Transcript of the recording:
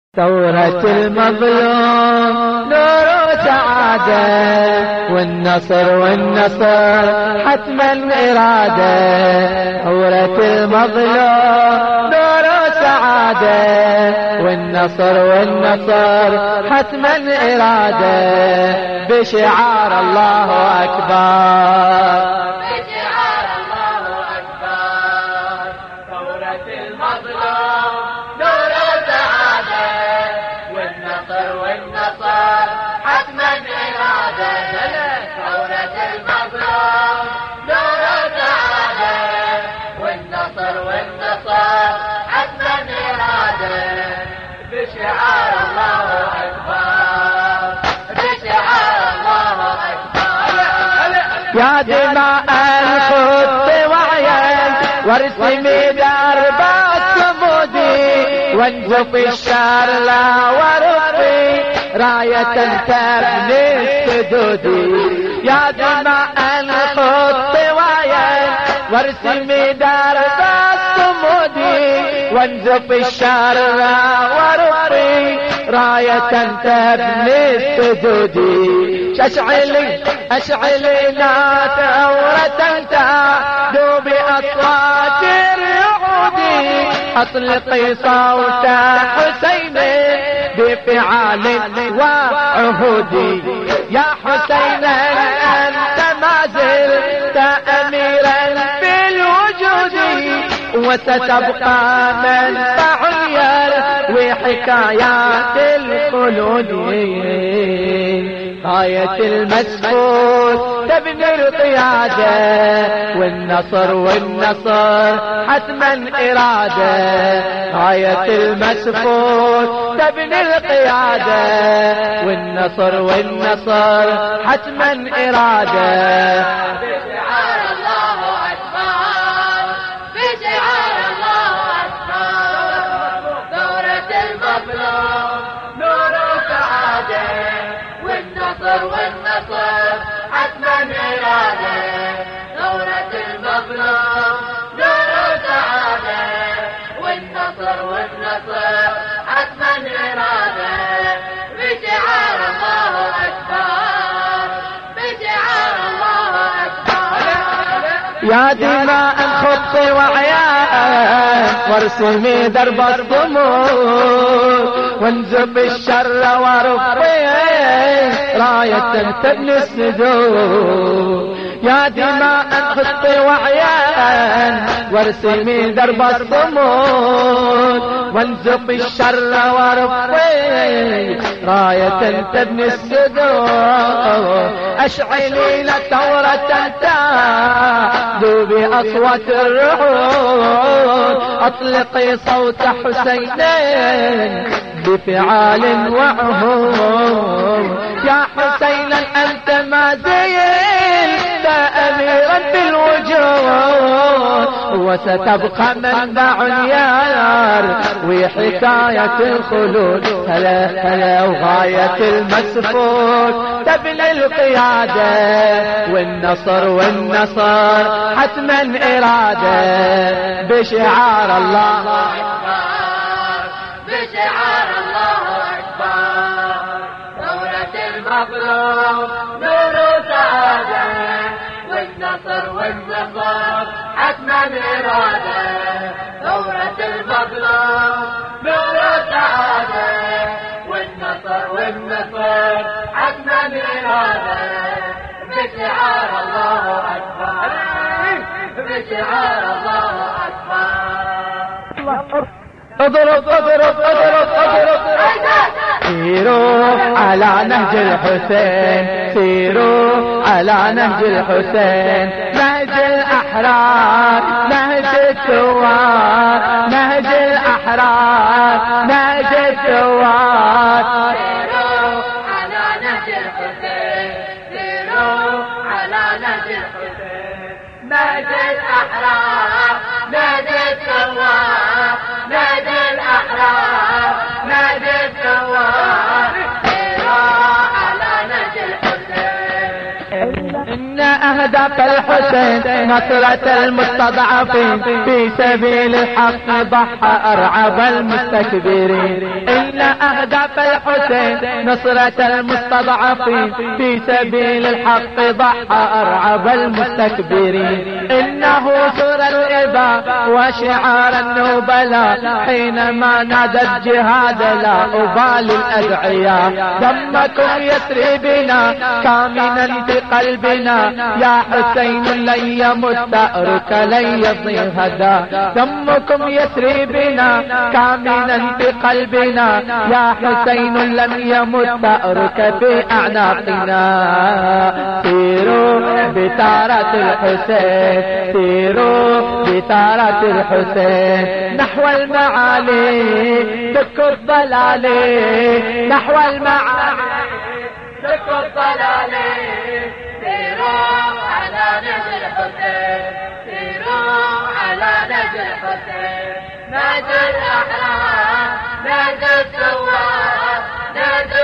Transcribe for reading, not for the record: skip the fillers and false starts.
ثورة المظلوم نور وسعادة، والنصر حتما إرادة. ثورة المظلوم نور وسعادة، والنصر حتما إرادة. بشعار الله أكبر، بشعار الله أكبر. ثورة المظلوم نور وسعادة، والنصر حتما إرادة. ثورة المظلوم نور وسعادة، والنصر حتما إرادة. بشعار الله أكبر، بشعار الله أكبر. يا دماء الخط وعيا وارسمي درب الصمود، وانزف الشرلا ورفي راية تبني السدود. يا دماء الخط وعيا وارسمي درب الصمود، وانزف الشرلا ورفي راية تبني السدود. أشعلي لا ثورة تعدو بأصوات الرعود، أطلقي صوت حسين بفعال وعهود. يا حسين أنت ما زلت أميرا بالوجود، وستبقى منبع يروي حكايات الخلود. غاية المسفور تبني القيادة، والنصر حتما إرادة. غاية المسفور تبني القيادة، والنصر حتما إرادة. بشعار الله أكبر، بشعار الله أكبر. ثورة المظلوم نور وسعادة، والنصر حتما إرادة. ثورة المظلوم نور وسعادة، والنصر حتما إرادة. بشعار الله أكبر، بشعار الله أكبر. يا دماء الخط وعيان وارسمي درب الصمود، وانزب الشر ورفي راية تبني السدود. يا دماء الخط وعيان وارسمي درب الصمود، وانزب الشر ورفي راية تبني السدود. أشعلي لثورة تعدو بأصوات الرعود، أطلقي صوت حسين بفعال وعهود. يا حسين أنت ما زلت أميرا بالوجود، وستبقى منبع يروي حكاية الخلود. هلا وغاية المسفور تبني القيادة، والنصر حتما إرادة. بشعار الله أكبر، بشعار الله أكبر. ثورة المظلوم نور وسعادة، والنصر حتما إرادة. ثورة المظلوم نور وسعادة، والنصر حتما إرادة. بشعار الله أكبر، بشعار الله أكبر. اضرب سيروا على نهج الحسين، سيروا على نهج الحسين. نهج الأحرار نهج الثوار، نهج الأحرار نهج الثوار. سيروا على نهج الحسين، سيروا على نهج الحسين. نهج الأحرار نهج الثوار، نهج الأحرار نهج الثوار. سيروا على نهج الحسين. إن أهداف الحسين نصرة المستضعفين في سبيل الحق ضحى أرعب المستكبرين. إن أهداف الحسين نصرة المستضعفين في سبيل الحق ضحى أرعب المستكبرين. إنه سر الإباء وشعار النبلاء حينما نادى الجهاد لا أبالي الأدعياء. دمكم يسري بنا كامنا في قلبنا يا حسين لن يمت ثأرك لن يضيع هدى. دمكم يسري بنا كامنا في قلبنا يا حسين لن يمت ثأرك في أعناقنا. سيروا بثارة الحسين سيروا بثارة الحسين نحو المعالي دك الضلال نحو المعالي دك الضلال. سيروا على نهج الحسين سيروا على نهج الحسين نهج الأحرار نهج الثوار نهج